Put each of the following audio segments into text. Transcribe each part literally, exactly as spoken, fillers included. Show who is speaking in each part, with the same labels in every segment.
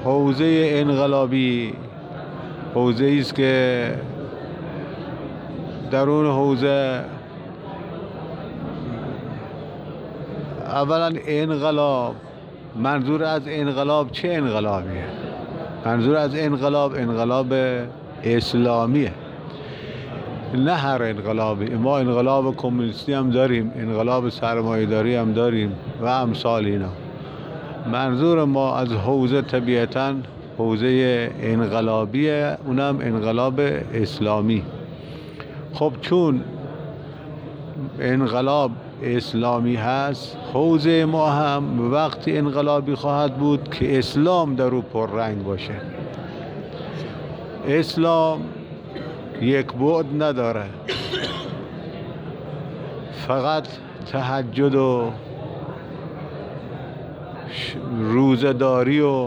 Speaker 1: حوزه انقلابی حوزه است که در اون حوزه اولا انقلاب، منظور از انقلاب چه انقلابیه؟ منظور از انقلاب انقلاب اسلامیه، نه هر انقلابی. ما انقلاب کمونیستی هم داریم، انقلاب سرمایه‌داری هم داریم و امثال اینا. منظور ما از حوزه طبیعتاً حوزه انقلابیه، اونم انقلاب اسلامی. خب چون انقلاب اسلامی هست، حوزه ما هم وقتی انقلابی خواهد بود که اسلام در او پررنگ باشه. اسلام یک بعد نداره، فقط تهجد و روزه‌داری و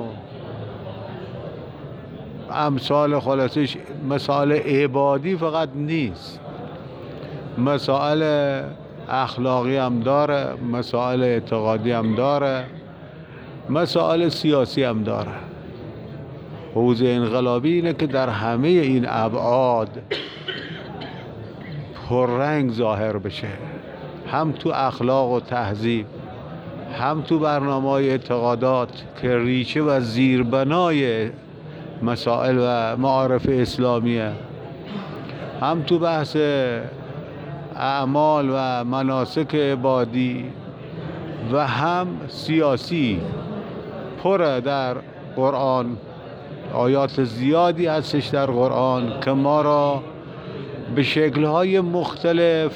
Speaker 1: امثال خلاصش مسائل عبادی فقط نیست، مسائل اخلاقی هم داره، مسائل اعتقادی هم داره، مسائل سیاسی هم داره. حوزه انقلابی اینه که در همه این ابعاد پررنگ ظاهر بشه، هم تو اخلاق و تهذیب، هم تو برنامه‌های اعتقادات که ریشه و زیربنای مسائل و معارف اسلامیه، هم تو بحث اعمال و مناسک عبادی و هم سیاسی. پر در قرآن آیات زیادی هستش در قرآن که ما را به شکل‌های مختلف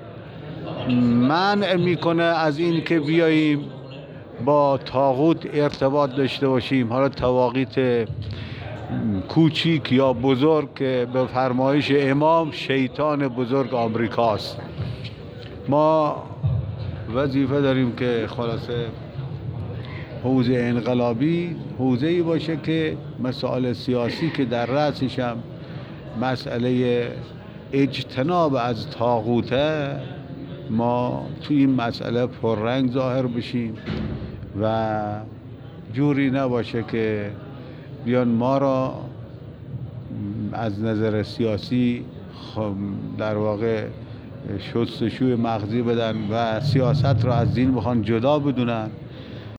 Speaker 1: منع میکنه از این که بیاییم با طاغوت ارتباط داشته باشیم، حالا طواغیت کوچیک یا بزرگ که به فرمایش امام شیطان بزرگ آمریکاست. ما وظیفه داریم که خلاصه حوزه انقلابی حوزه‌ای باشه که مسائل سیاسی که در رأسش هم مسئله اجتناب از طاغوته، ما توی این مسئله پررنگ ظاهر بشیم و جوری نباشه که بیان ما را از نظر سیاسی در واقع شستشوی مغزی بدن و سیاست را از دین بخوان جدا بدونن